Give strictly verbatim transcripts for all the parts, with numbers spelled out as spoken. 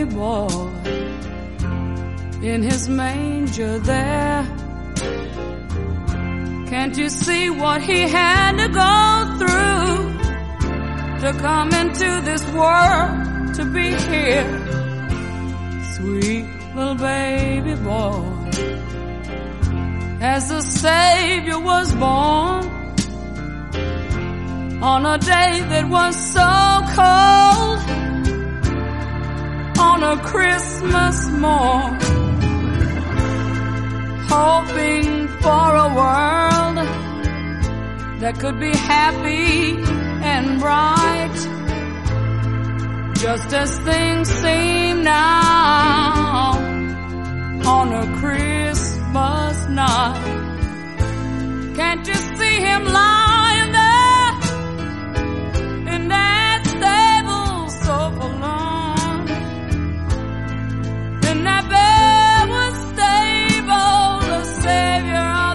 boy in his manger there. Can't you see what he had to go through to come into this world to be here? Sweet little baby boy, as the Savior was born on a day that was so cold, on a Christmas morn, hoping for a world that could be happy and bright, just as things seem now on a Christmas night. Can't you see him lying there in that stable so forlorn? In that barren stable, the Savior of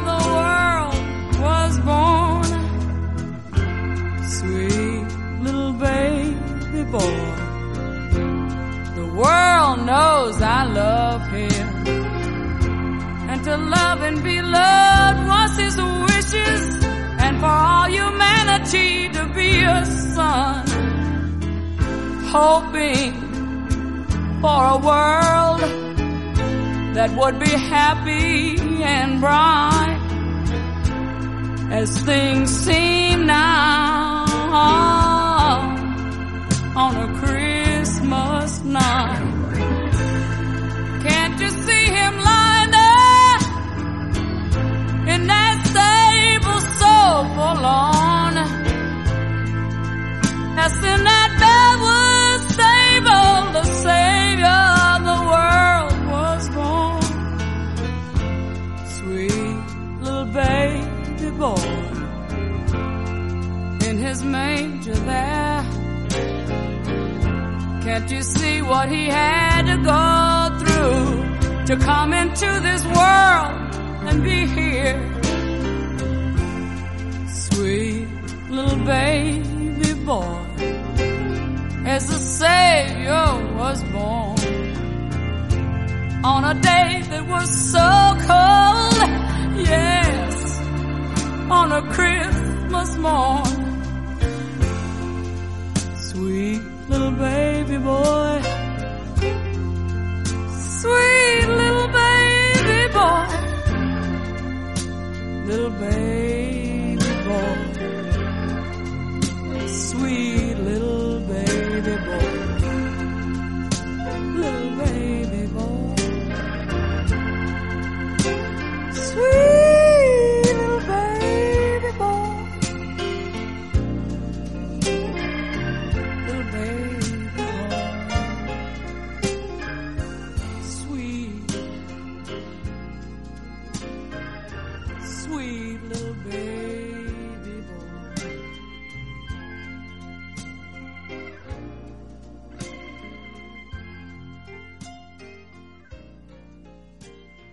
the world was born. Sweet little baby boy, the world knows I love him, and to love and be loved was his wishes, and for all humanity to be a son, hoping for a world that would be happy and bright, as things seem now on a Christmas night. Can't you see him lying there in that stable so forlorn? Yes, in that barren stable, the Savior of the world was born. Sweet little baby boy in his manger there. Can't you see what he had to go through to come into this world and be here? Sweet little baby boy, as the Savior was born on a day that was so cold, yes, on a Christmas morn. Sweet little baby boy, sweet little baby boy, little baby boy, sweet little baby boy, little baby boy, sweet little baby boy, little baby boy, sweet, sweet little baby.